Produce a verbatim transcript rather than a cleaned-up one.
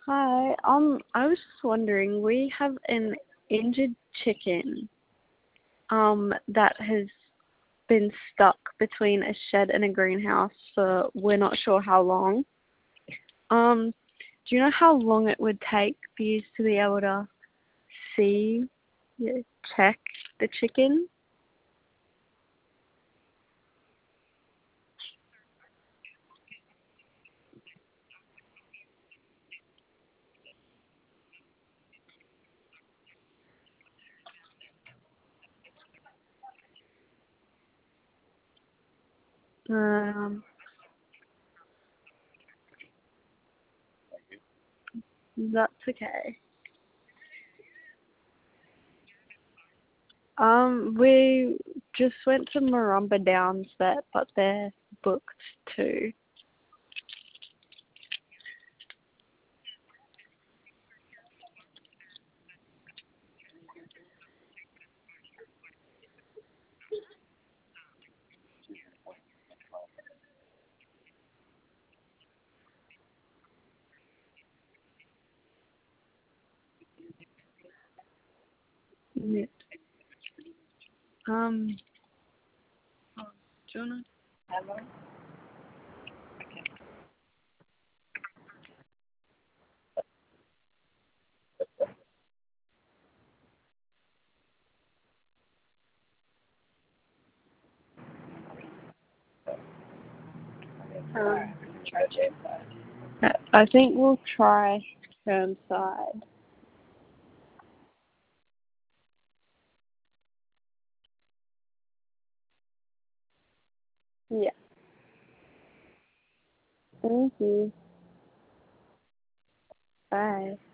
Hi. Um, I was just wondering, we have an injured chicken um that has been stuck between a shed and a greenhouse for we're not sure how long. Um, do you know how long it would take for you to be able to see, yeah, check the chicken? Um, that's okay. Um, we just went to Marumba Downs Vet, but they're booked too. Yeah. Um, do you wanna? Um, I I think we'll try Chermside. Yeah. Thank you. Bye.